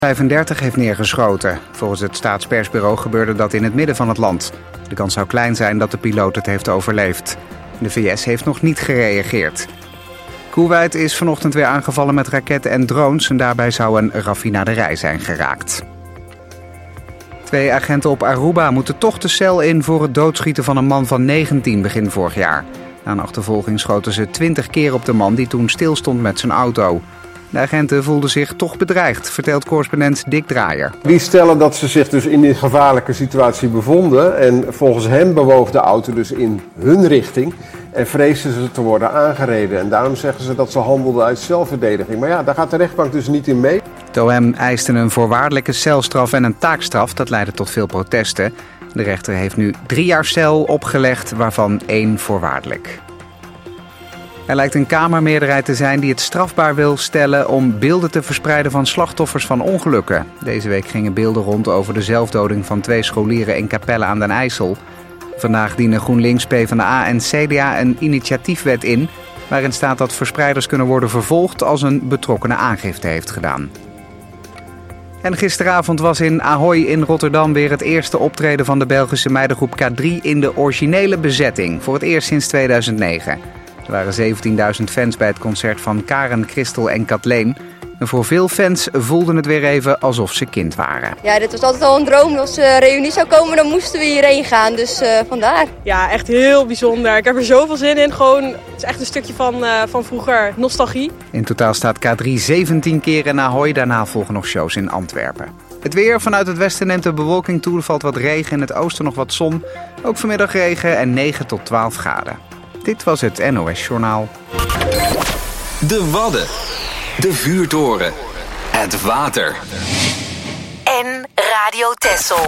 35 heeft neergeschoten. Volgens het staatspersbureau gebeurde dat in het midden van het land. De kans zou klein zijn dat de piloot het heeft overleefd. De VS heeft nog niet gereageerd. Koeweit is vanochtend weer aangevallen met raketten en drones en daarbij zou een raffinaderij zijn geraakt. 2 agenten op Aruba moeten toch de cel in voor het doodschieten van een man van 19 begin vorig jaar. Na een achtervolging schoten ze 20 keer op de man die toen stilstond met zijn auto. De agenten voelden zich toch bedreigd, vertelt correspondent Dick Draaier. Die stellen dat ze zich dus in die gevaarlijke situatie bevonden en volgens hen bewoog de auto dus in hun richting en vreesden ze te worden aangereden. En daarom zeggen ze dat ze handelden uit zelfverdediging. Maar ja, daar gaat de rechtbank dus niet in mee. Het OM eiste een voorwaardelijke celstraf en een taakstraf. Dat leidde tot veel protesten. De rechter heeft nu 3 jaar cel opgelegd, waarvan 1 voorwaardelijk. Er lijkt een Kamermeerderheid te zijn die het strafbaar wil stellen om beelden te verspreiden van slachtoffers van ongelukken. Deze week gingen beelden rond over de zelfdoding van 2 scholieren in Capelle aan den IJssel. Vandaag dienen GroenLinks, PvdA en CDA een initiatiefwet in, waarin staat dat verspreiders kunnen worden vervolgd als een betrokkenen aangifte heeft gedaan. En gisteravond was in Ahoy in Rotterdam weer het eerste optreden van de Belgische meidengroep K3 in de originele bezetting, voor het eerst sinds 2009. Er waren 17.000 fans bij het concert van Karen, Christel en Kathleen. En voor veel fans voelden het weer even alsof ze kind waren. Ja, dit was altijd al een droom. Als de reunie zou komen, dan moesten we hierheen gaan. Dus vandaar. Ja, echt heel bijzonder. Ik heb er zoveel zin in. Gewoon, het is echt een stukje van vroeger. Nostalgie. In totaal staat K3 17 keer in Ahoy. Daarna volgen nog shows in Antwerpen. Het weer: vanuit het westen neemt de bewolking toe. Er valt wat regen, in het oosten nog wat zon. Ook vanmiddag regen en 9 tot 12 graden. Dit was het NOS Journaal. De Wadden. De vuurtoren. Het water. En Radio Texel.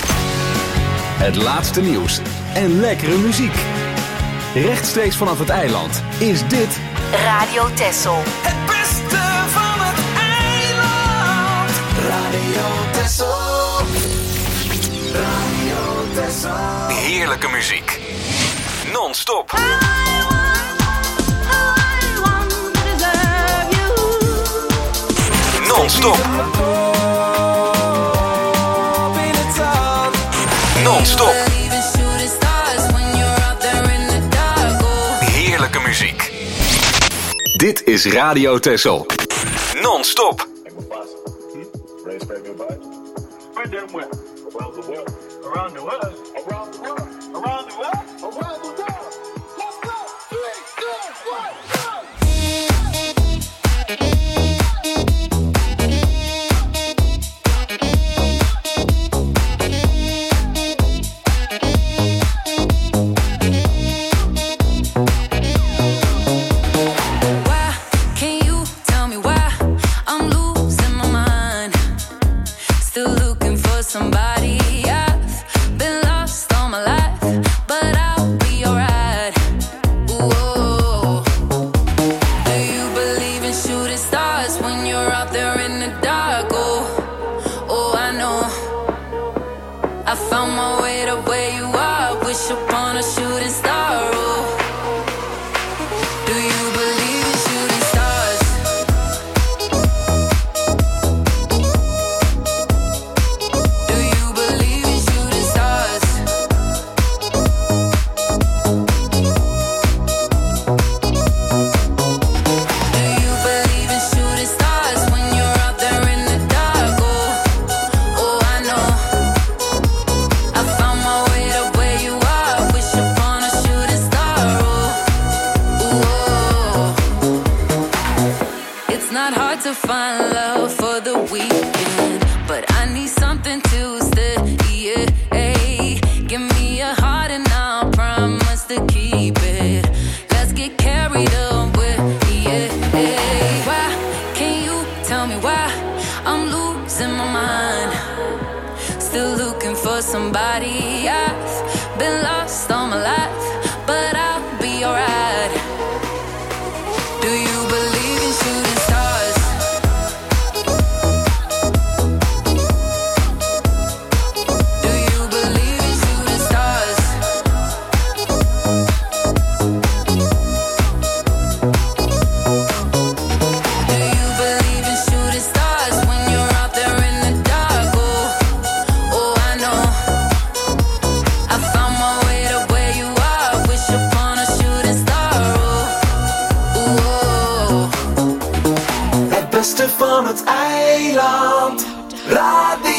Het laatste nieuws en lekkere muziek. Rechtstreeks vanaf het eiland is dit Radio Texel. Het beste van het eiland. Radio Texel. Radio Texel. heerlijke muziek. Non-stop. Non-stop. Non-stop. Heerlijke muziek. Dit is Radio Texel. Non-stop.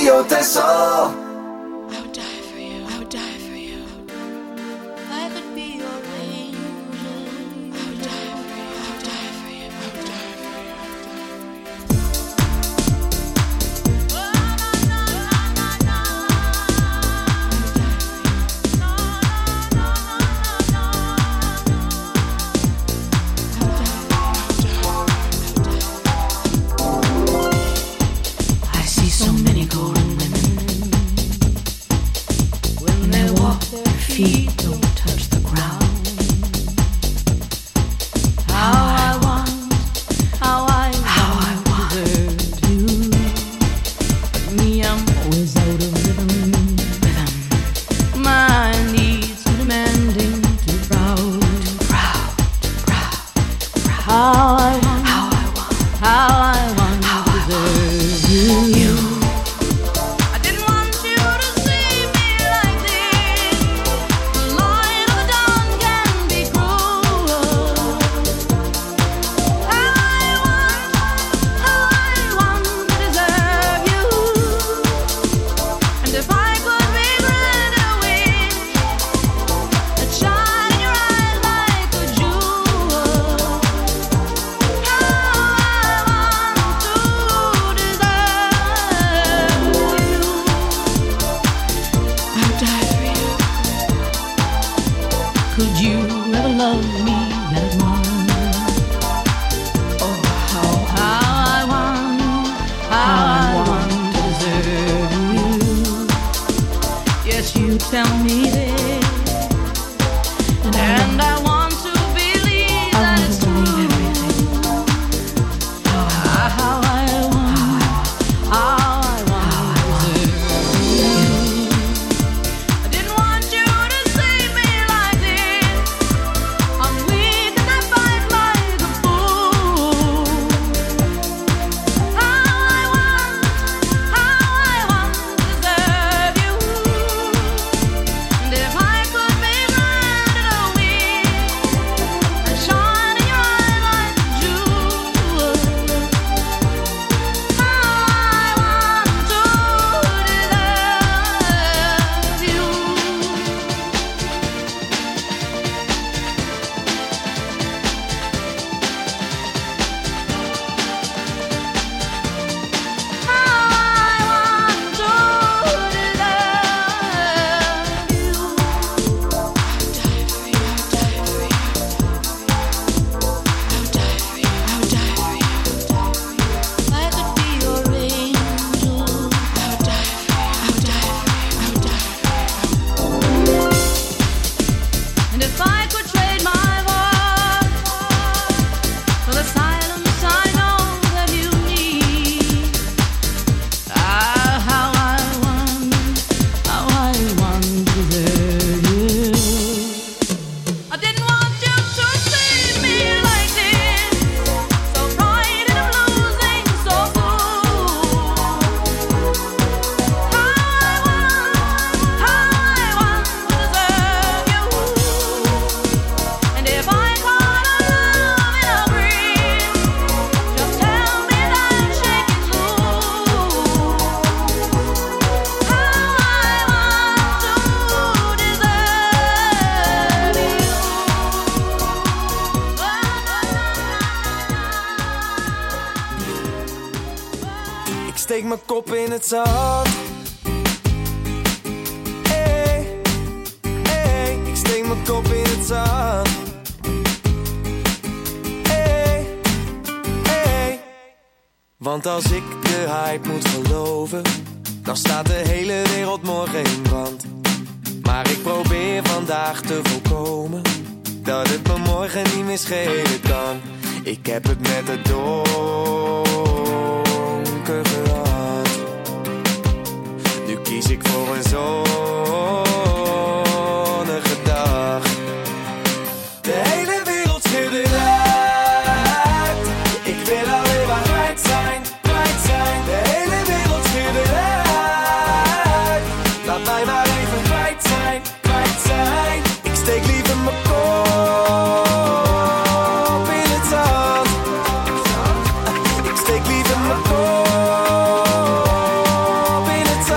Radio Texel. I would die for you. I would die for you. I could be your angel. I would die for you. I would die for you. I would die for you. I see so many golden women. When they walk, their feet don't touch the ground. How I want to desert you. But me, I'm always out of rhythm. My needs too demanding, too proud. How I want to desert you. I didn't want you to see me like this. The light of the dawn can be cruel. How I want to deserve you. And if I could be granted a wish that shine in your eyes like a jewel. How I want to deserve you. I would die for you. Could you ever love me that much? Oh, how I want to deserve you. Yes, you tell me this, and I want to believe that it's true. How I want to deserve you. I didn't want you to see me like this. I'm weak and I fight like a fool. How I want to deserve you. And if I could be granted a wish and shine in your eyes like a jewel. How I want to deserve you. And if I could trade my heart for the silence I know that you need. How I want to desert you. I didn't want you to see me like this, so frightened of losing, so fool. How I want to deserve you. And if I caught a love in a breeze, just tell me that shake it loose. How I want to deserve you. Ik steek mijn kop in het zand. Hey, hey, ik steek mijn kop in het zand. Hey, hey. Want als ik de hype moet geloven, dan staat de hele wereld morgen in brand. Maar ik probeer vandaag te voorkomen dat het me morgen niet meer schelen kan. Ik heb het met het donker gehad. Nu kies ik voor een zonnige dag. De hele wereld schudt eruit. Ik wil alleen maar kwijt zijn, kwijt zijn. De hele wereld schudt eruit. Laat mij maar even kwijt zijn, kwijt zijn. Ik steek liever mijn kop in het zand. Ik steek liever mijn kop in het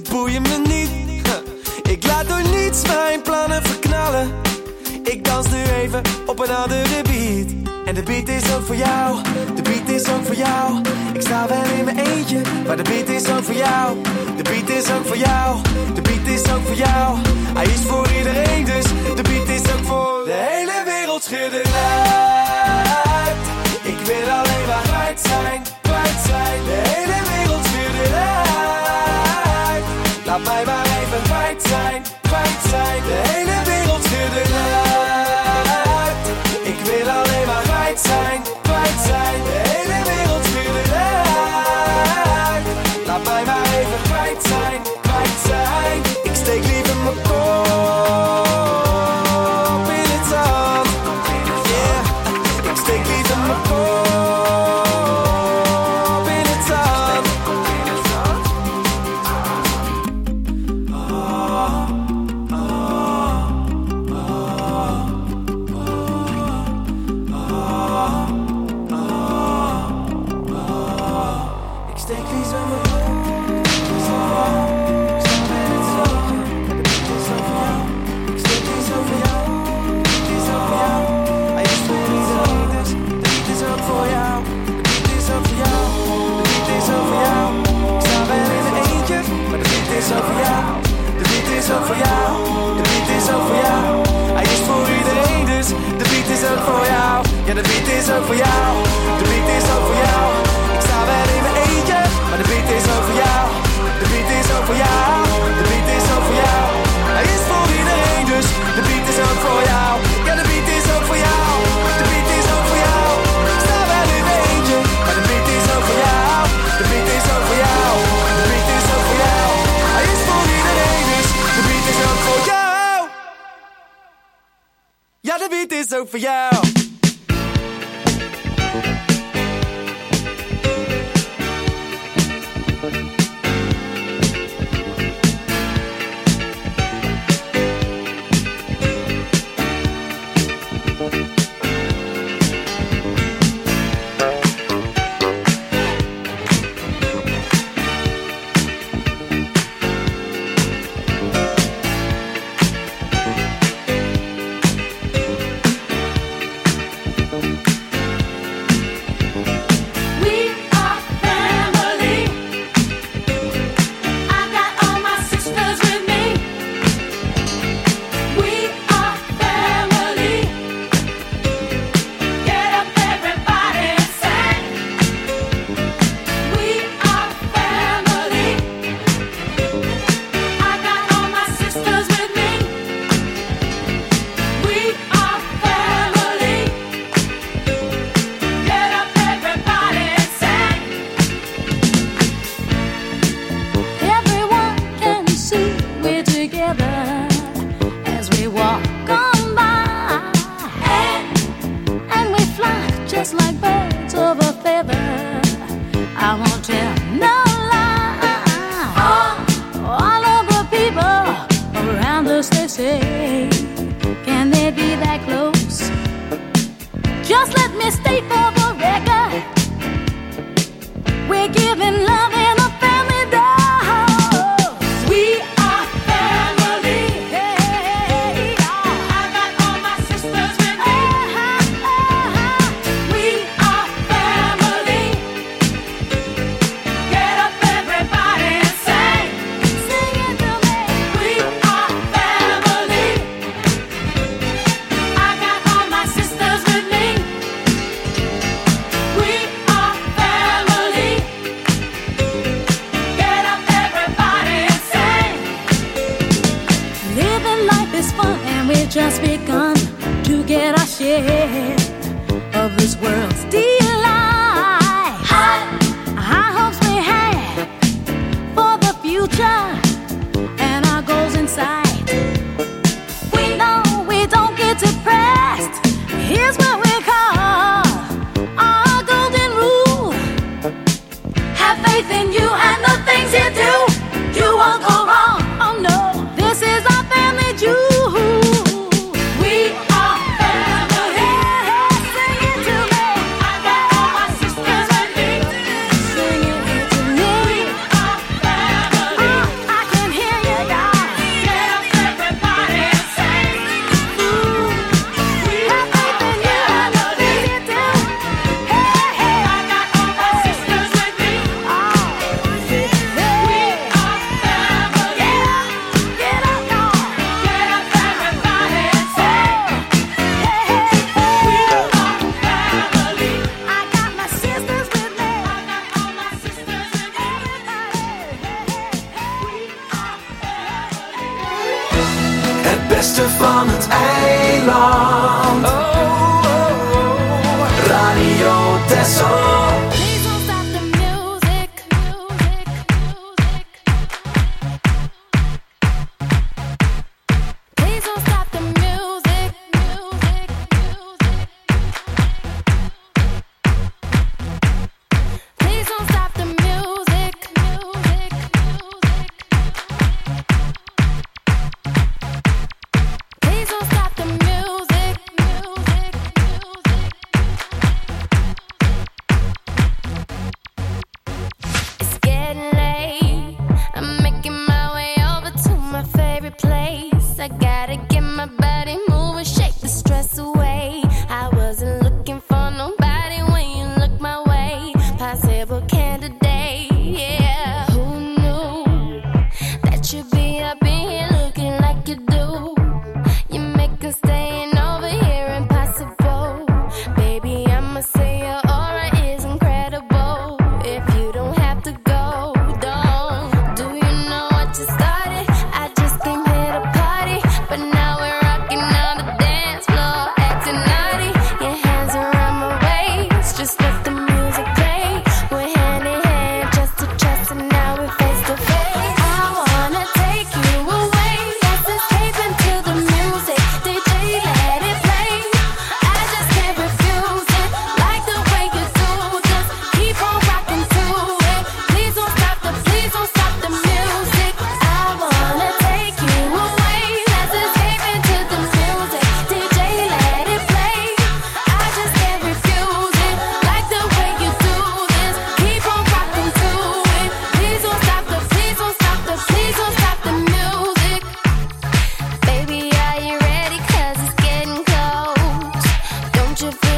boeien me niet. Ik laat door niets mijn plannen verknallen. Ik dans nu even op een andere beat. En de beat is ook voor jou, de beat is ook voor jou. Ik sta wel in mijn eentje, maar de beat is ook voor jou. De beat is ook voor jou, de beat is ook voor jou. Hij is voor iedereen, dus de beat is ook voor de hele wereld schudden uit. Ik wil alleen maar kwijt zijn, kwijt zijn. De hele wereld schudden uit. Laat mij maar even kwijt zijn, kwijt zijn. De hele wereld schudden uit. Ik wil alleen maar kwijt zijn, kwijt zijn. De hele wereld schudden uit. Laat mij maar even kwijt zijn, kwijt zijn. Ik steek liever mijn kop in het zand. Yeah, ik steek liever mijn kop in het zand. Ik steek liever mijn kop in het zand. Ik steek liever voor jou. Ik steek liever voor jou. Hij is voor iedereen, dus de beat is ook voor jou. De beat is ook voor jou. De beat is ook voor jou. Ik sta wel in mijn eentje, maar de beat is ook voor jou. De beat is ook voor jou. De beat is ook voor jou. Hij is voor iedereen, dus de beat is ook voor jou. Ja, de beat is ook voor jou. De beat is ook voor jou. Ik sta wel in mijn eentje, maar de beat is ook voor jou. De beat is ook voor jou. De beat is ook voor jou. Hij is voor iedereen, dus de beat is ook voor jou. Ja, de beat is ook voor jou. De beat is ook voor jou. Ik sta wel in mijn eentje, maar de beat is ook voor jou. De beat is ook voor jou. De beat is ook voor jou. Hij is voor iedereen, dus de beat is ook voor jou. Ja, de beat is ook voor jou. Just begun to get our share of this world's delight. High hopes we have for the future and our goals in sight. We know we don't get depressed. Here's what we call our golden rule. Have faith in you and the things you do. You won't go wrong. Oh no, this is our family jewel. We are family. Sing it to me.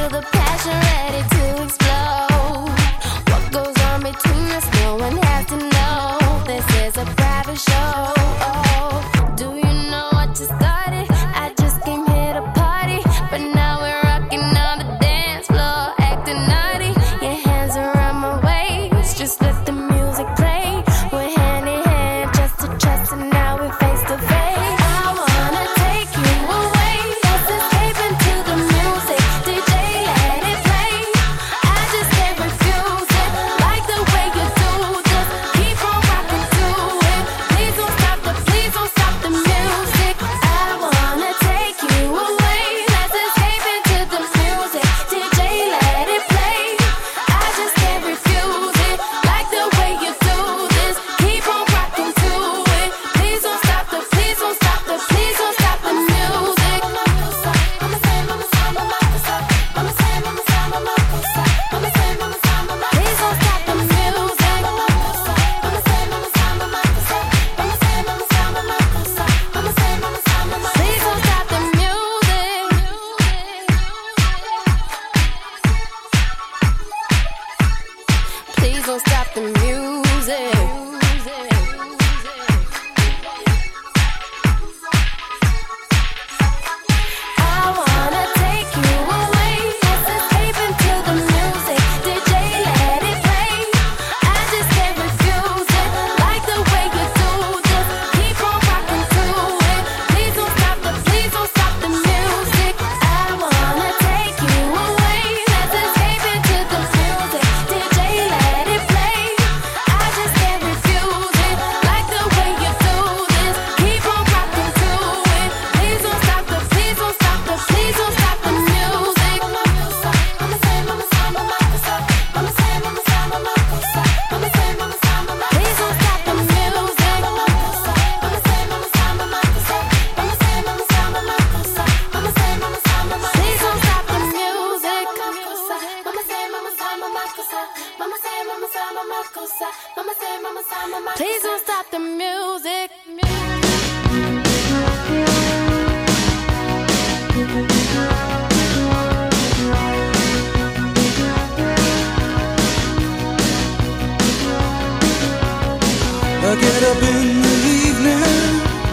the passion ready to explode. What goes on between us, no one has to know. This is a private show. Oh, do you know what you started? I just came here to party, but now we're rocking on the dance floor, acting naughty. Your hands around my waist, just let the music play. We're hand in hand, chest to chest, and now we're face to face. I wanna take you away, let's escape into the music. DJ, let it play. I just can't refuse it, like the way you do. Just keep on rocking to it. Please don't stop the music. I wanna take you away, let's escape into the music. DJ, let it play. I just can't refuse it, like the way you do this. Keep on rocking to it. Please don't stop the music. Please don't stop the music. Please don't stop the music. Please don't stop the music. I wanna take you away, let's escape into the music. DJ, let it play. I just can't refuse it, like the way you do this. Keep on rocking to it. Please don't stop the music. I wanna take you away, let's escape into the music. DJ, let it play. I just can't refuse it, like the way you do this. Keep on rocking to it. Please don't stop the music. Please don't stop the music. Please don't stop the music. I get up in the evening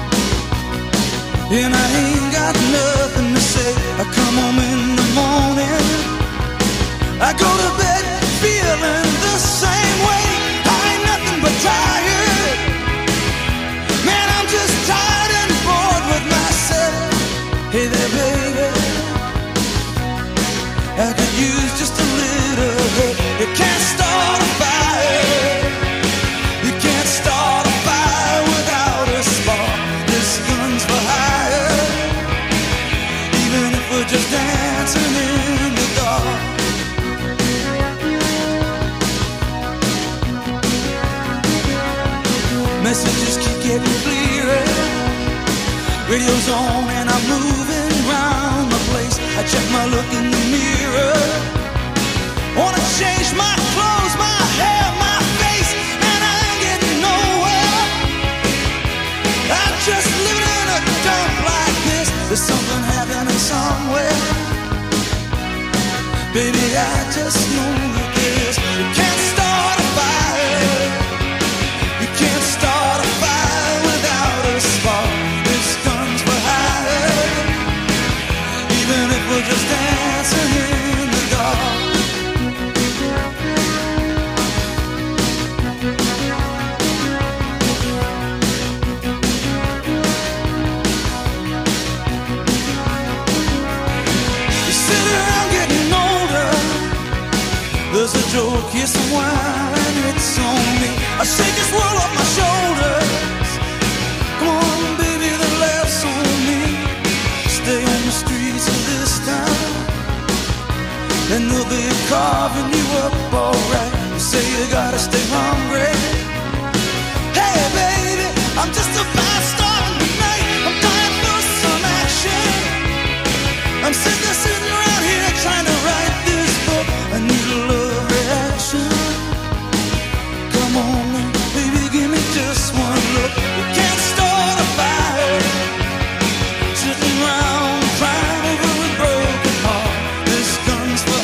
and I ain't got nothing to say. I come home in the morning, I go to bed feeling the same way. I ain't nothing but tired. Man, I'm just tired and bored with myself. Hey there, baby, I could use just a little help. You can't start a fire. You can't start a fire without a spark. This gun's for hire, even if we're just dancing in the dark. Messages keep getting clearer. Radio's on and I'm moving around the place. I check my look in the mirror. Wanna change my clothes, my hair, my face, and I ain't getting nowhere. I'm just living in a dump like this. There's something happening somewhere. Baby, I just know that this. You can't start a fire. You can't start a fire without a spark. This gun's for hire, even if we're just dancing in the dark. You sit around getting older. There's a joke, here's some wine, and it's on me. I shake this world off my shoulders. Come on, baby, the laughs on me. Stay on the streets of this town, and they'll be carving you up alright. You say you gotta stay hungry. Hey, baby, I'm just a fast star tonight. I'm dying for some action. I'm sitting around here trying to write this book. I need a love reaction. Come on, baby, give me just one look. You can't start a fire, sitting around crying over a broken heart. This gun's for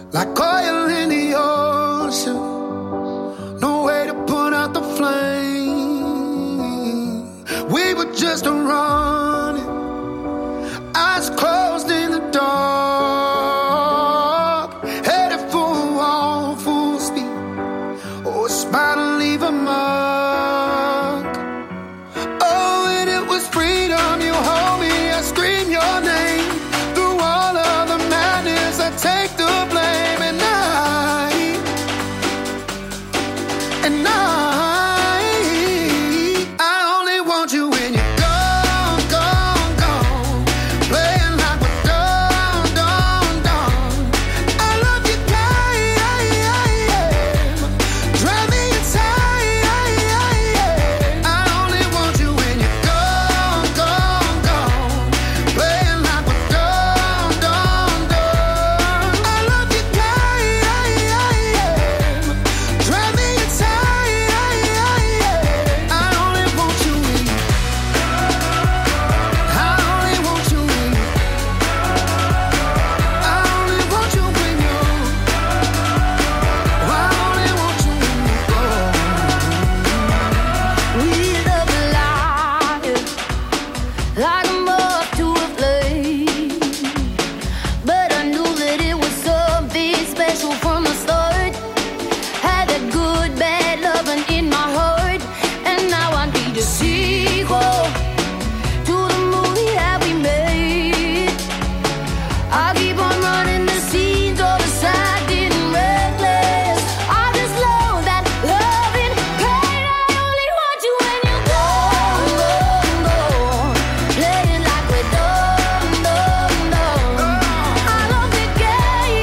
like oil in the ocean. No way to put out the flame. We were just running, eyes closed in the dark, headed for a wall, full speed. Oh, a smile to leave a mark. Oh, and it was freedom. You hold me, I scream your name through all of the madness. I take the blame, and I only want you when you're gone, gone, gone. Playing like we're done, done, done. I love you, drive me inside. I only want you when you're gone, gone, gone. Playing like we're done, done, done. I love you, drive me inside. I only want you when you. I only want you when you. I only want you when you. I only want you when you go. We love life like a moth to a flame, but I knew that it was something special from the start. Had that good, bad loving in my heart, and now I need a sequel to the movie that we made. I keep on running the scenes all aside, getting reckless. I just love that loving pain. I only want you when you're gone, gone, gone. Playing like we're done, done, done. I love the game,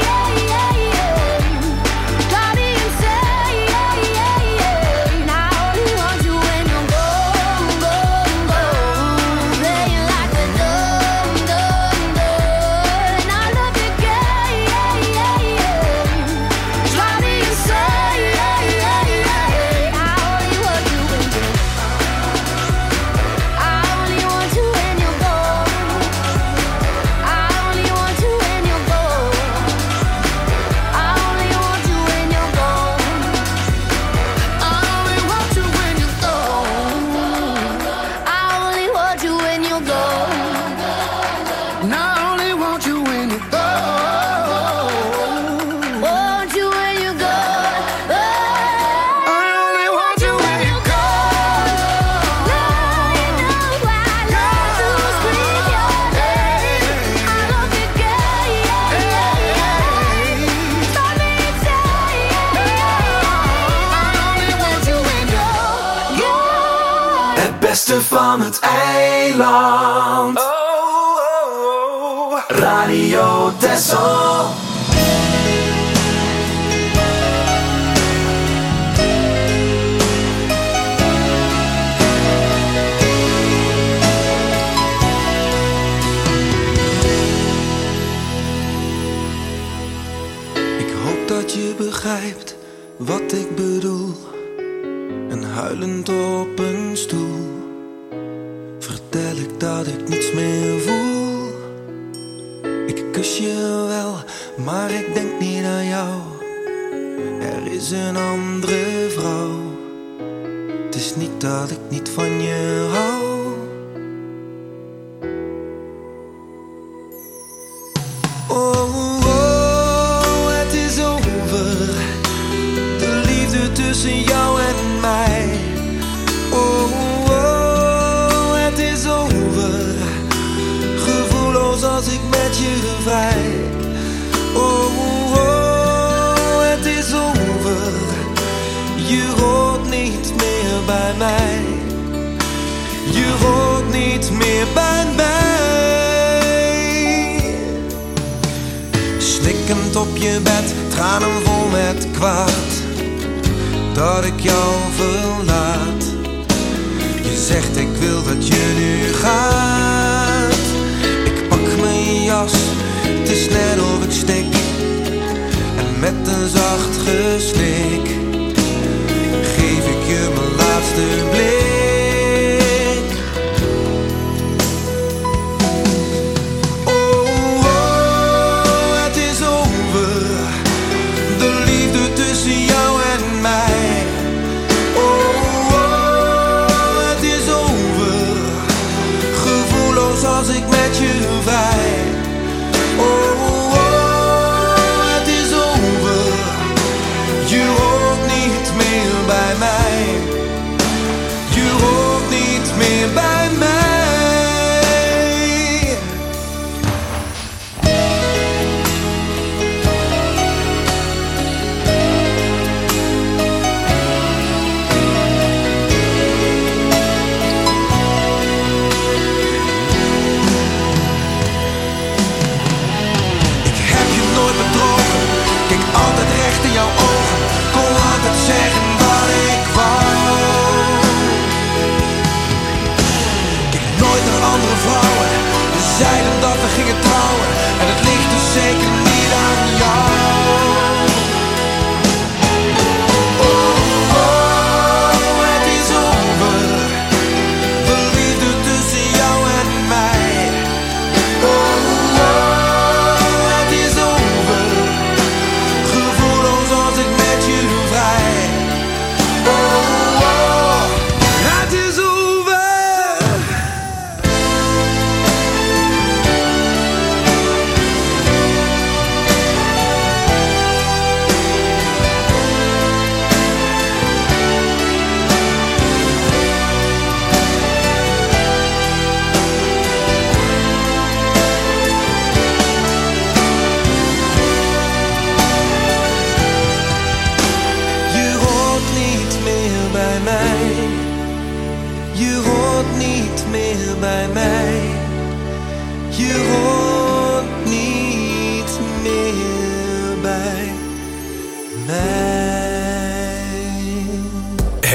drive me insane. I only want you when you're gone, gone, gone. Playing like we're done, done, done. I love the game, drive me insane. I only want you when you're. I only want you when you're gone. I only want you when you're gone. I only want you when you're gone. I only want you when you're gone. I only want you when you're gone. And I only want you when you're gone. Want you when you're gone. I only want you when you're gone. Now you know I love to scream your name. I love the game. Drive me insane. I only want you when you're gone. Het beste van het eiland. Radio Texel. Ik hoop dat je begrijpt wat ik bedoel. En huilend op een stoel vertel ik dat ik niets meer voel. Ik kus je wel, maar ik denk niet aan jou. Er is een andere vrouw. Het is niet dat ik niet van je hou. Oh, oh, het is over. De liefde tussen jou en mij. Oh, oh, het is over. Gevoelloos als ik met je vrij. Oh, oh, het is over. Je hoort niet meer bij mij. Je hoort niet meer bij mij. Snikkend op je bed, tranen vol met kwaad. Dat ik jou verlaat. Je zegt ik wil dat je nu gaat. Ik pak mijn jas, het is net of ik stik. En met een zacht gesnik geef ik je mijn laatste blik. Oh, oh, het is over.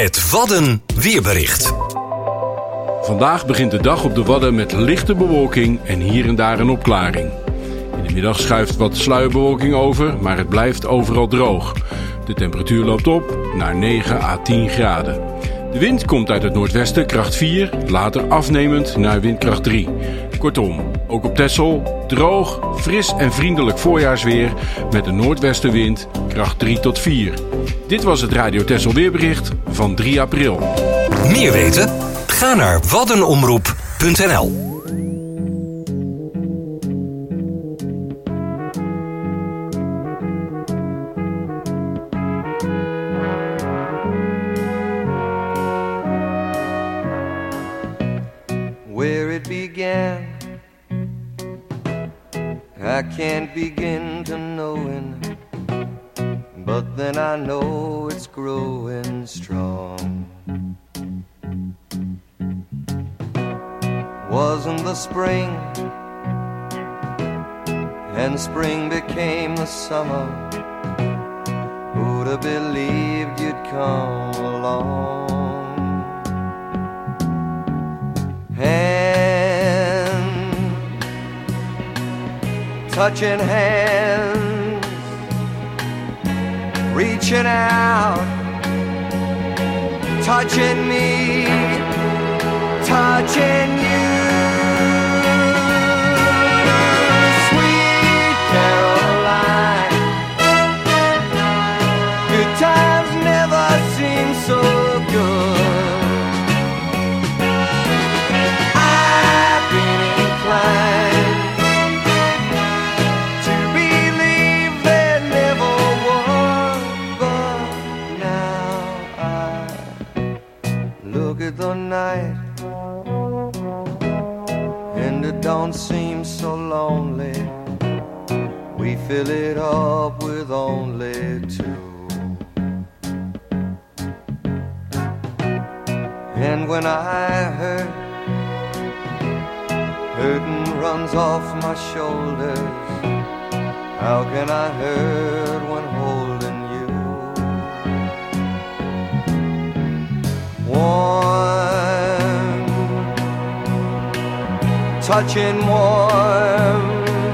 Het Wadden weerbericht. Vandaag begint de dag op de Wadden met lichte bewolking en hier en daar een opklaring. In de middag schuift wat sluierbewolking over, maar het blijft overal droog. De temperatuur loopt op naar 9 à 10 graden. De wind komt uit het noordwesten, kracht 4, later afnemend naar windkracht 3. Kortom, ook op Texel droog, fris en vriendelijk voorjaarsweer met een noordwestenwind, kracht 3 tot 4. Dit was het Radio Texel weerbericht van 3 april. Meer weten? Ga naar waddenomroep.nl. Where it began, I can't begin to knowing, but then I know it's growing strong. Wasn't the spring, and spring became the summer. Who'd have believed you'd come along? Hand, touching hands, reaching out, touching me, touching you. Sweet Caroline, good times never seem so good. I've been inclined to believe there never was, but now I look at the night and it don't seem so lonely. We fill it up with only two. And when I hurtin' runs off my shoulders, how can I hurt when holding you? Warm, touching warm,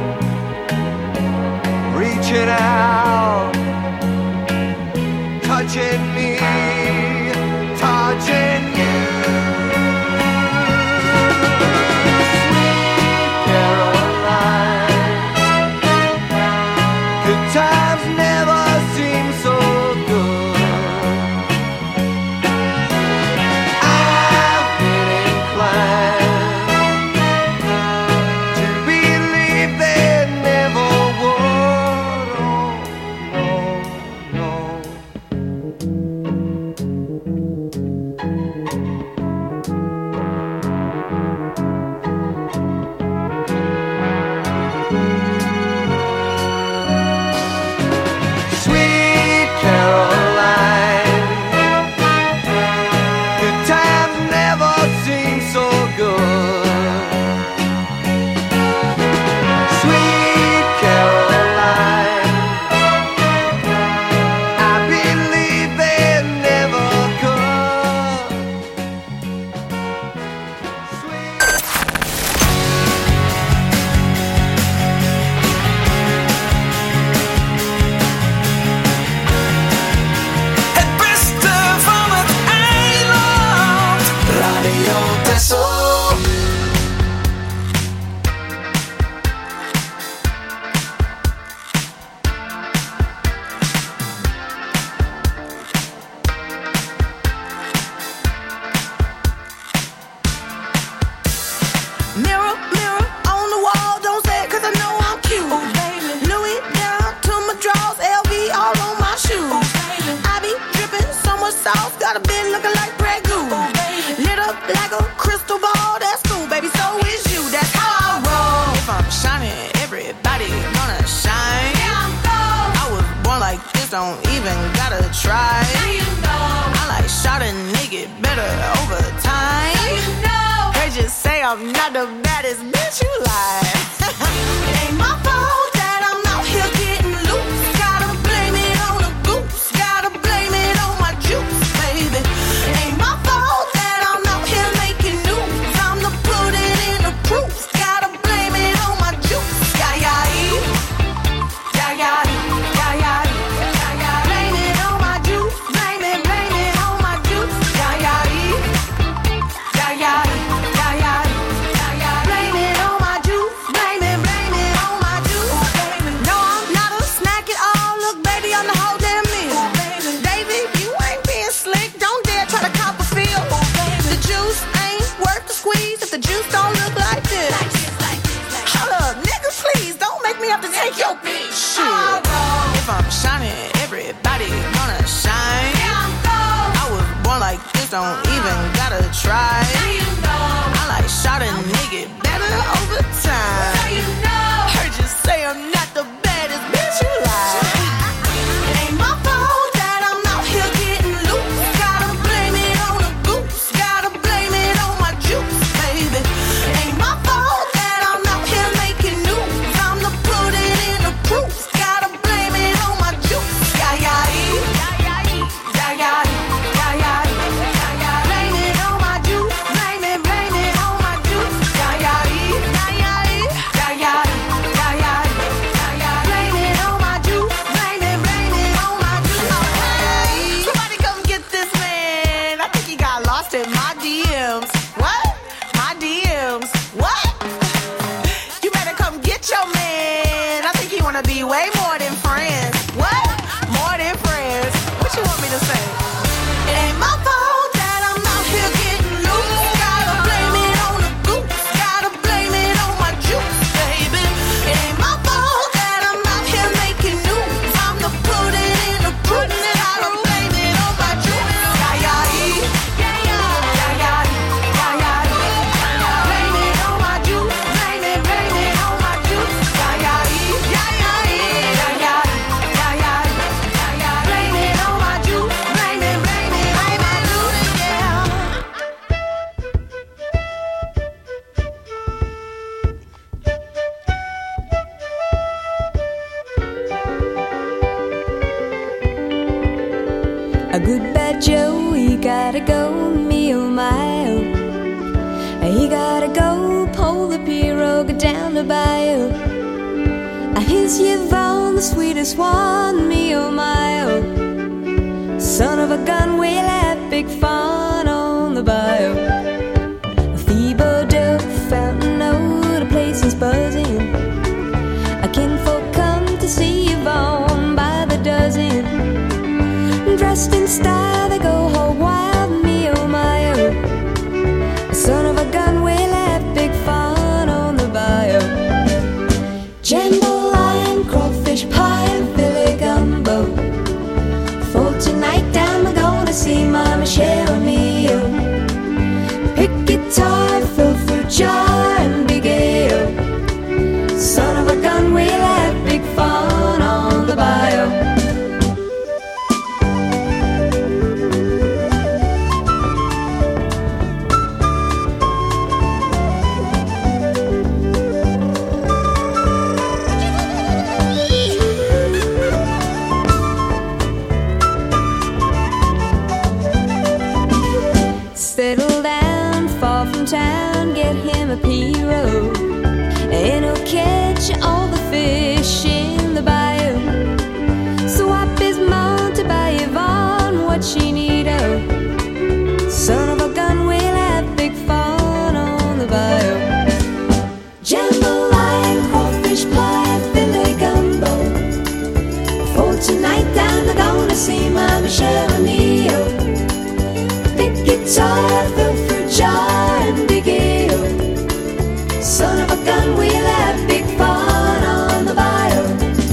reaching out, touching me, touching you. Sweet Caroline, good times never seem so good. I've been inclined to believe there never was. Oh, no, Sweet Caroline, good times never seem so good. Sweet Caroline, I believe they never could. Het beste van het eiland. Radio Texel. Mirror, mirror on the wall, don't say it 'cause I know I'm cute. Oh, baby. Louis down to my drawers, LV all on my shoes. Oh, baby. I be dripping so much sauce, got a bit looking like Grey Goose. Oh, baby. Lit up like a crystal ball, that's cool, baby, so is you, that's how I roll. If I'm shining, everybody gonna shine. Yeah, I'm gold. I was born like this, don't even gotta try. Now you know. I like shot a nigga better over time. Now you know. Heard you say I'm not the baddest bitch, you lie. It ain't my fault that I'm out here getting loose. Gotta blame it on the goose. Gotta blame it on my juice, baby. don't even gotta try. I like shot a nigga better over time. Heard you say I'm not the baddest bitch you like. It ain't my fault that I'm out here getting loose. Gotta blame it on the goose. Gotta blame it on my juice, baby. It ain't my fault that I'm out here making news. I'm the put it in the proof. Gotta blame it on my juice. Yeah, yeah, yeah, yeah, yeah, yeah, yeah, yeah. Blame it on my juice. Blame it on my juice. Yeah, yeah, yeah, yeah, yeah, yeah, yeah, yeah, yeah. Blame it on my juice. Blame it on my juice. Okay. Somebody come get this man. I think he got lost in my DMs. What? My DMs. What? You better come get your man. I think he wanna be way more than friends. What? More than friends. What you want me to say? It ain't my fault that I'm out here getting loose. Gotta blame it on the goose. Gotta blame it on my juice, baby. It ain't my fault that I'm out here making news. I'm the put it in the proof. Gotta blame it on my juice. Yeah, yeah, yeah, yeah, yeah, yeah, yeah, yeah. Blame it on my juice. Blame it on my juice. Yeah, yeah, yeah, yeah, yeah, yeah, yeah, yeah. Blame it on my juice. Blame it on my juice. Yeah. A good bad Joe, he gotta go, me oh my oh. He gotta go, pull the pirogue down the bayou. Here's Yvonne, the sweetest one, me oh my oh. Son of a gun, we'll have big fun on the bayou. Thibodeau, Fountain Road, the place is buzzing. A kinfolk come to see Yvonne by the dozen. Dressed in style, they go hog wild, me oh my oh. Son of a gun, we'll have big fun on the bayou. Jambalaya, crawfish pie, and Philly gumbo. For tonight, I'm gonna see my Michelle Mio. Pick guitar, fill fruit jar, and big ale. Son of a gun, we'll have big fun on the bayou. Settle down, far from town, get him a pirogue, and he'll catch all the fish in the bayou. Swap his mount to buy Yvonne what she need of. Son of a gun, we'll have big fun on the bayou. Jambalaya, crawfish pie, Philly gumbo. For tonight, I'm gonna see my Michelle Mio. Big guitar, fill fruit jar, and big ale. Son of a gun, we'll have big fun on the bayou.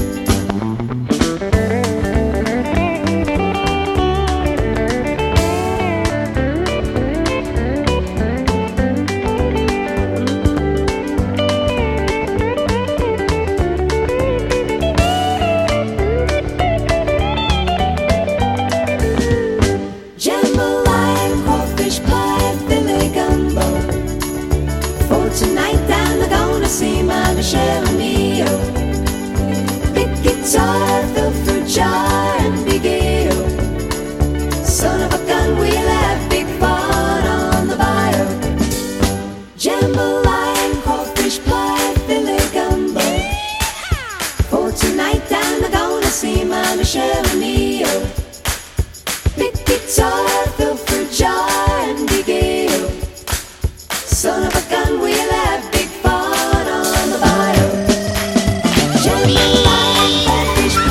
Jambalaya, crawfish pie, Philly gumbo. For tonight, I'm gonna see my Michelle Mio. Big guitar, fill fruit jar, and big ale. Son of a gun, we'll have big fun on the bayou. Jambalaya, crawfish pie, Philly gumbo. For tonight, I'm gonna see my Michelle Mio. Big guitar, fill fruit jar, and big ale. Son of a gun, we'll have big fun on the bayou. Jambalaya, crawfish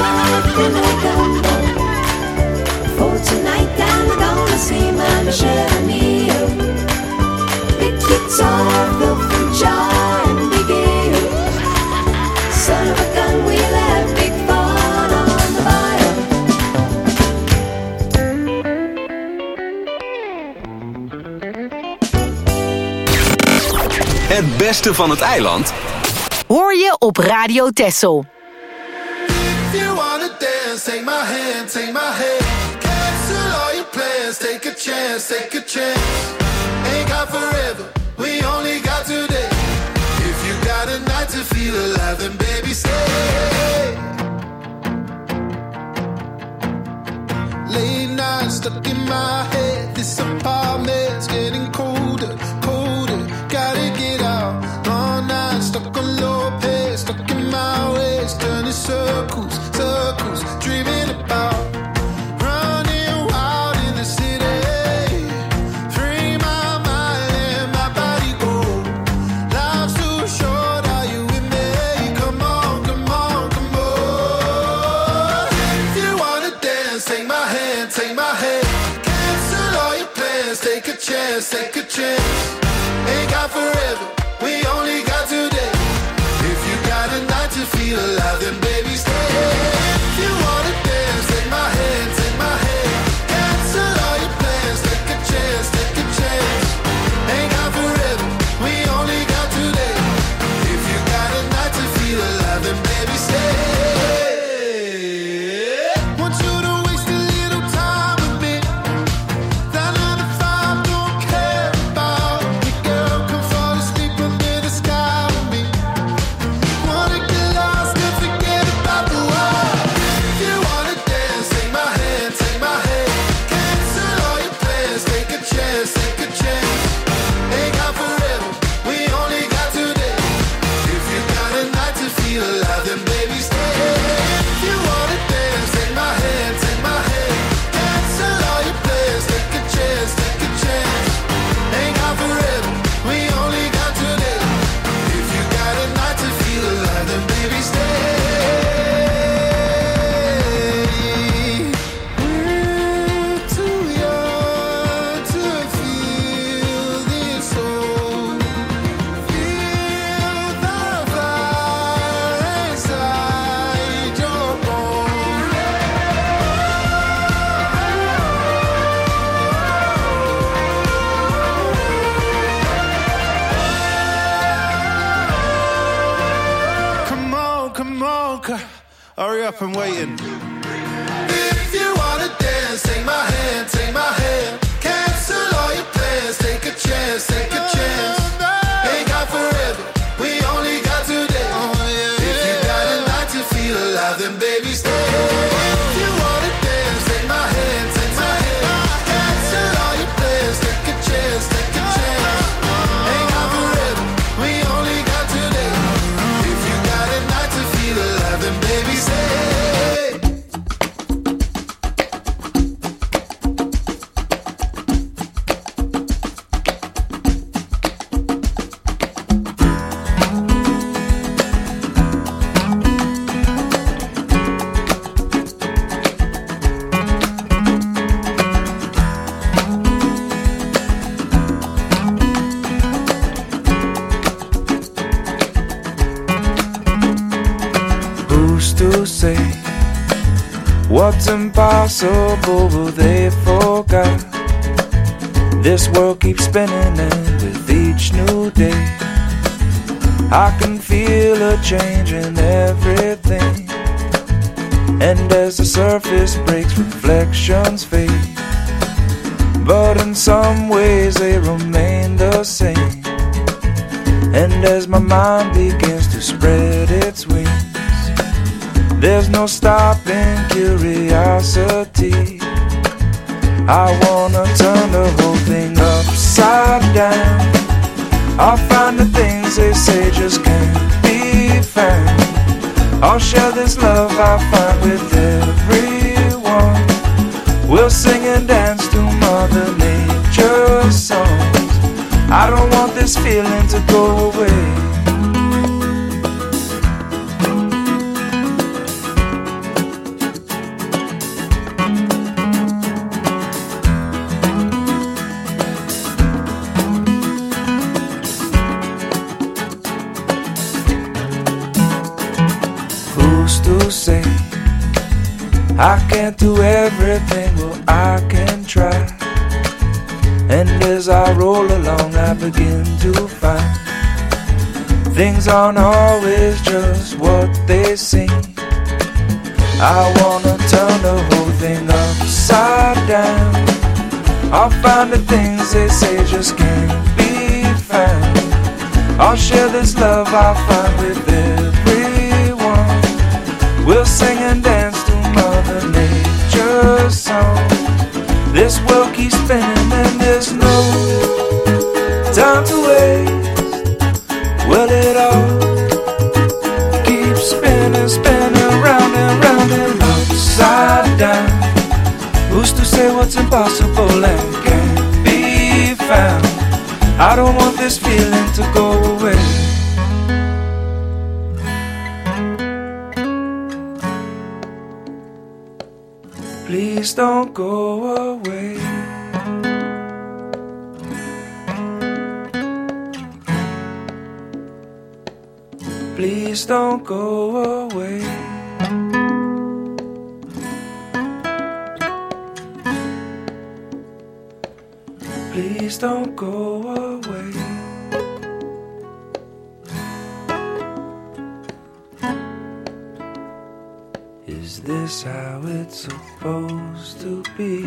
beste van het eiland? Hoor je op Radio Texel. If you wanna dance, take my hand, take my hand. Cancel all your plans, take a chance, take a chance. Ain't got forever, we only got today. If you got a night to feel alive, then baby stay. Late night stuck in my head, this apartment's getting colder, colder. Gotta get out, all night stuck on low pace, stuck in my ways, turning circles, circles, dreaming about running wild in the city. Free my mind and my body go. Life's too short, are you with me? Come on, come on, come on. If you wanna dance, take my hand, take my hand. Cancel all your plans, take a chance, take a chance. Ain't got forever, we only got today. If you got a night to feel alive, then baby stay. If you wanna dance, take my hand, take my hand. Cancel all your plans, take a chance, take a chance. Ain't got forever, we only got today. If you got a night to feel alive, then baby stay. Want you to waste a little time with me. That 9 to 5 don't care about me, girl. Come fall asleep under the sky with me. Wanna get lost and forget about the world. If you wanna dance, take my hand, take my hand. Cancel all your plans, take a chance, take a chance. Ain't got forever, we only got today. If you got a night to feel alive, then baby stay. If you wanna dance, take my hand, take my hand. Cancel all your plans, take a chance, take a chance. Ain't got forever, we only got today. If you got a night to feel alive, then baby stay. We're too young to feel this soul. Feel the fire inside your bones. Come on, hurry up, I'm waiting. If you wanna dance, take my hand, take my hand. Cancel all your plans, take a chance, take a chance. Ain't got forever, we only got today. If you got a night to feel alive, then baby stay. If you wanna dance, take my hand, take my hand. Cancel all your plans, take a chance, take a chance. Ain't got forever, we only got today. If you got a night to feel alive, then baby stay. Who's to say what's impossible will they forget? This world keeps spinning, and with each new day I can feel a change in everything. And as the surface breaks, reflections fade, but in some ways they remain the same. And as my mind begins to spread its wings, there's no stopping curiosity. I wanna turn the whole thing upside down. I'll find the things they say just can't be found. I'll share this love I find with everyone. We'll sing and dance to Mother Nature's songs. I don't want this feeling to go away. To say I can't do everything, well I can try. And as I roll along I begin to find things aren't always just what they seem. I wanna turn the whole thing upside down. I'll find the things they say just can't be found. I'll share this love I find with everyone. We'll sing and dance to Mother Nature's song. This world keeps spinning and there's no time to waste. Well, it all keeps spinning, spinning round and round and upside down. Who's to say what's impossible and can't be found? I don't want this feeling to go away. Please don't go away. Please don't go away. Please don't go away. Is this how it's supposed to be?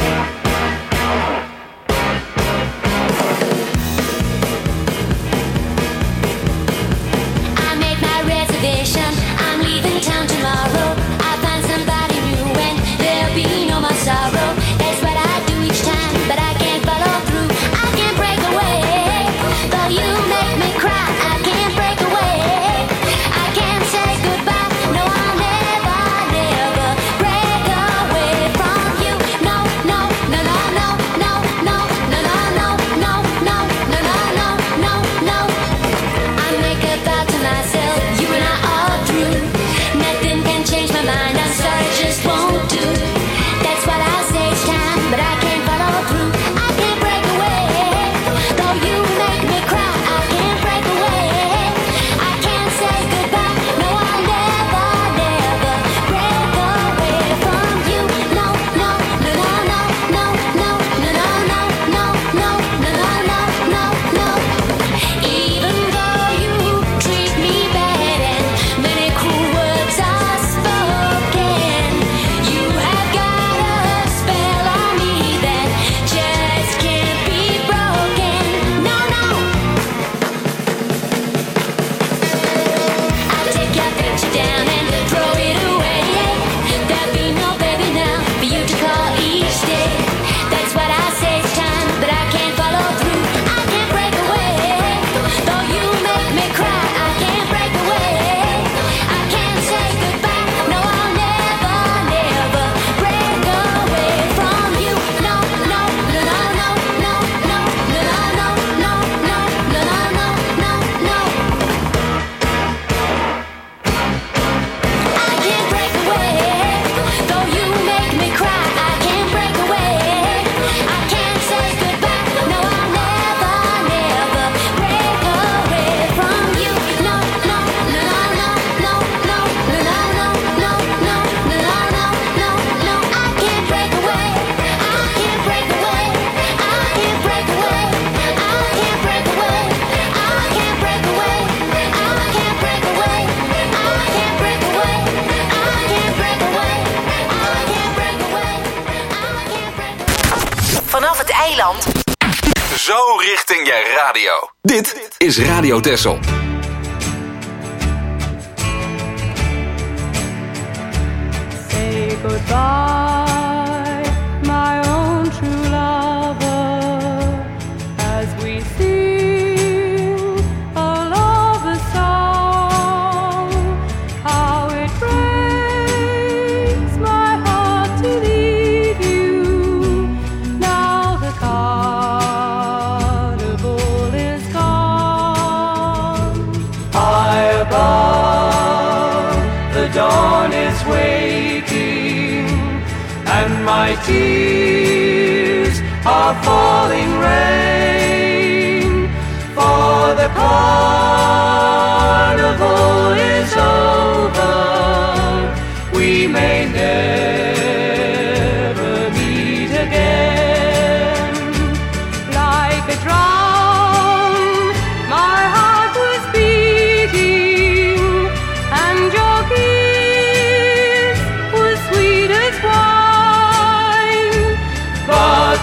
I made my reservation. I'm leaving town tomorrow. I'll find somebody new and there'll be no more sorrow. That's what I do each time, but I can't follow through. I can't break away. Though you make me cry, I can't break away. I can't say goodbye. No, I'll never, never break away from you. No, no, no, no, no, no, no, no, no, no, no, no, no, no, no, no. I make a vow to myself, you and I are through. Nothing can change my mind. I'm sorry, it just won't do. That's what I say each time, but I can't follow through. I can't break away. Though you make me cry, I can't break away. I can't say goodbye. No, I'll never, never break away from you. No, no, no, no, no, no, no, no, no, no, no, no, no, no, no. Even though you treat me bad and many cruel words are spoken, you have got a spell on me that just can't be broken. No, no. I'll take your picture down and throw it away. There'll be no baby now for you to call each day. That's what I say each time, but I can't follow through. I can't break away. Though you make me cry, I can't break away. I can't say goodbye. No, I'll never, never break away from you. No, no, no, no, no, no, no, no, no, no, no, no, no, no, no. I can't break away. Though you make me cry, I can't break away. I can't say goodbye. No, I'll never, never break away from you. No, no, no, no, no, no, no, no, no, no, no, no, no, no. I can't break away. I can't break away. I can't break away. I can't break away. I can't break away. I can't break away. I can't break away. I can't break away. I can't break away. I can't break away. Vanaf het eiland. Zo richting je radio. Dit is Radio Texel. Say goodbye, my own true lover, as we sing a lover's song. How it breaks my heart to leave you. Now the carnival is gone. High above, the dawn is waking, and my tears are falling rain. For the carnival is over, we may never meet again. Like a drum, my heart was beating.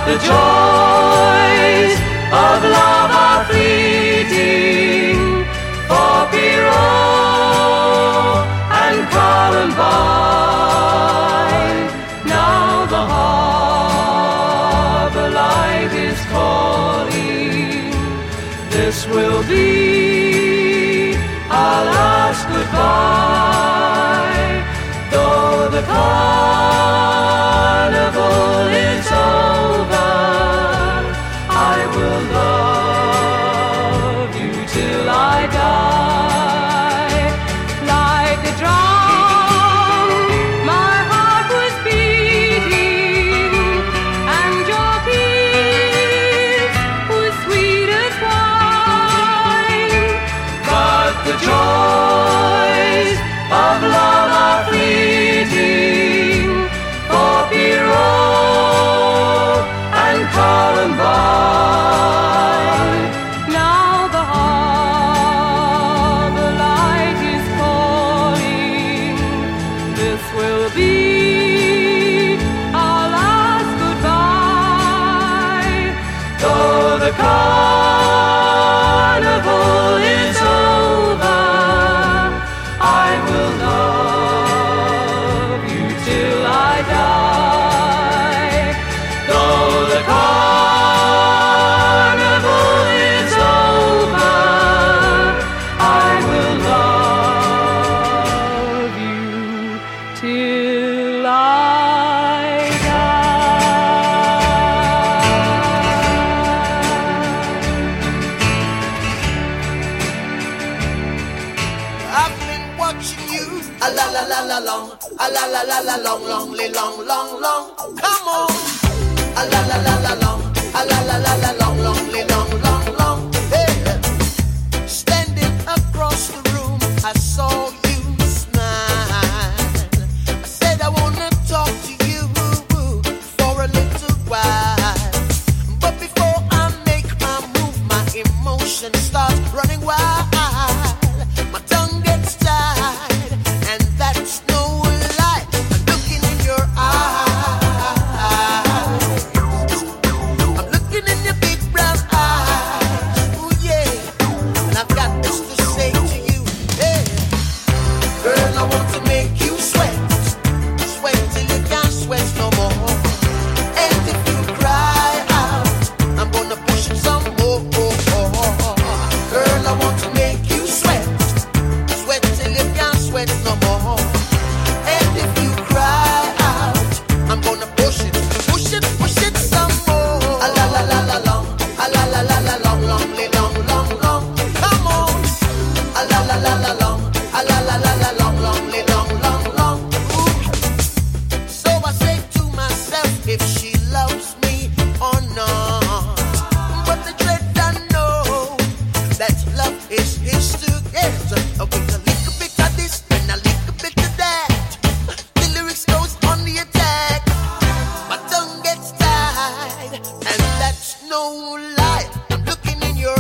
the joys of love are fleeting, for Pierrot and Columbine. Now the harbor light is calling. This will be our last goodbye. Though the carnival is over, I will love you till I die. Like a drum, my heart was beating, and your kiss was sweet as wine. But the joys of love are fleeting, for Pierrot and Columbine. Now the harbor light is calling. This will be our last goodbye. Though the carnival is over, I will love you till I die. Though the carnival is over, I will love you till I I've been watching you, a la la la la long, a la la la la long, long, long, long, long. Come on, a la la la la long, a la la la la long, long, long, long, long. Hey, standing across the room, I saw you smile. I said I wanna talk to you for a little while, but before I make my move, my emotions start running wild. My tongue gets tied, and that's no lie. I'm looking in your eyes. I'm looking in your big brown eyes. Ooh yeah, and I've got this to say to you. Hey, girl, I want to make you sweat, sweat till you can't sweat no more. And if you cry out, I'm gonna push it some more. Girl, I want to make you sweat, sweat till you can't sweat no more. And if you cry out, I'm gonna push it some more. A la la la la long, a la la la la long, long, long, long, long. Come on, a la la la la long, a la la la la long, long, long, long, long. Ooh. So I say to myself, if she loves me or not. But the dread I know that love is his to get. With a little bit of this and a little bit of that, the lyrics goes on the attack. My tongue gets tied, and that's no lie. I'm looking in your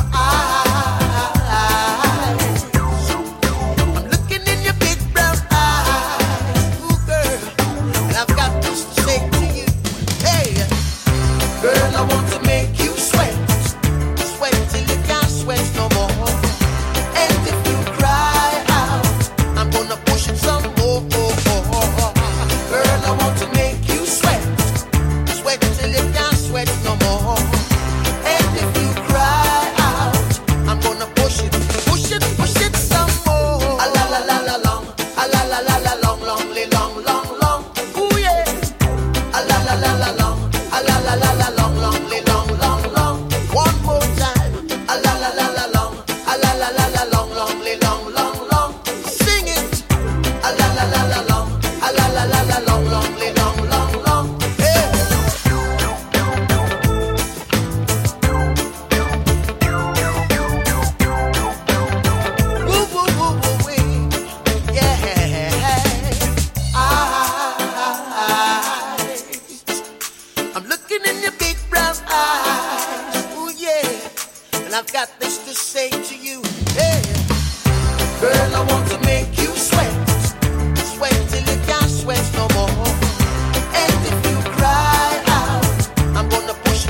eyes. I'm looking in your big brown eyes. Ooh, girl, and I've got this to say to you. Hey, girl, I want to make you sweat, sweat till you can't sweat no more. And if you cry out, I'm gonna push it some more. Girl, I want to make you sweat, sweat till you can't sweat no more. And if you cry out, I'm gonna push it some more. A la la la la long, a la la la la long, long, long, long, long. Ooh yeah, a la la la la long, a la la la la long, long, long, long, long. One more time, a la la la la long, a la la la la long, long, long, long, long. Sing it, a la la la la long, a la la la la long, long, long, long, long. Hey. Woo, woo, woo, woo, wee. Yeah. I'm looking in your big brown eyes. Ooh yeah, and I've got this to say to you. Hey, girl, I want to make you sweat, sweat till you can't sweat no more. And if you cry out, I'm gonna push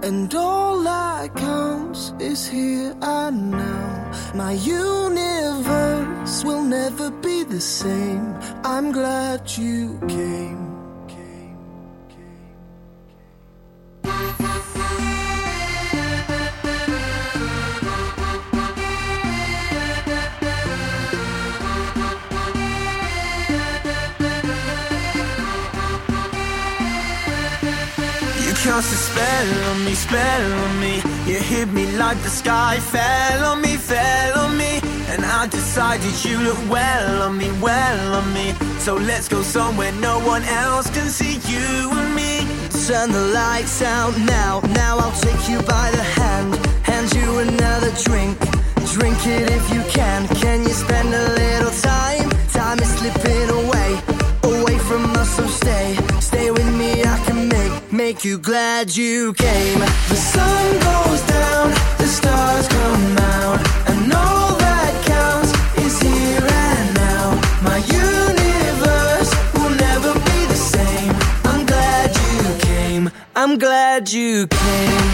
And all that counts is here and now. My universe will never be the same. I'm glad you came. Cast a spell on me. You hit me like the sky fell on me, and I decided you look well on me. So let's go somewhere no one else can see you and me. Turn the lights out now. Now I'll take you by the hand you another drink. Drink it if you can. Can you spend a little time? Time is slipping away from us, so stay with me. I can make you glad you came. The sun goes down, the stars come out, and all that counts is here and now. My universe will never be the same. I'm glad you came. I'm glad you came.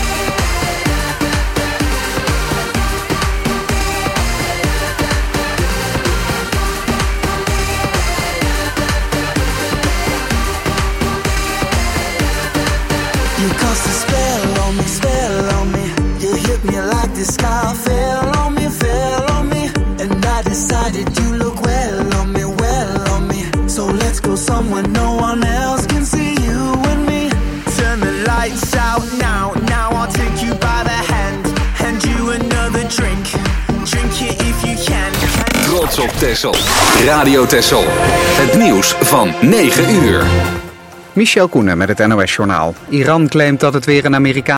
You cast a spell on me. You hit me like the sky fell on me, and I decided you look well on me. So let's go somewhere no one else can see you and me. Turn the lights out now. Now I'll take you by the hand you another drink. Drink it if you can. Trots op Texel. Radio Texel. Het nieuws van 9 uur. Michel Koenen met het NOS-journaal. Iran claimt dat het weer een Amerikaanse